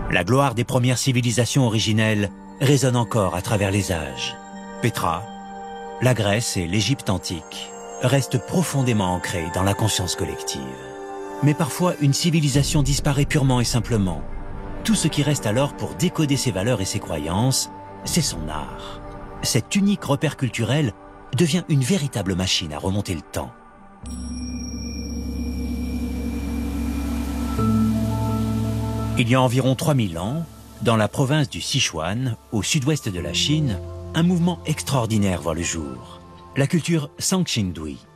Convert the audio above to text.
La gloire des premières civilisations originelles résonne encore à travers les âges. Petra, la Grèce et l'Égypte antique restent profondément ancrés dans la conscience collective. Mais parfois, une civilisation disparaît purement et simplement. Tout ce qui reste alors pour décoder ses valeurs et ses croyances, c'est son art. Cet unique repère culturel devient une véritable machine à remonter le temps. Il y a environ 3000 ans, dans la province du Sichuan, au sud-ouest de la Chine, un mouvement extraordinaire voit le jour. La culture Sangxingdui.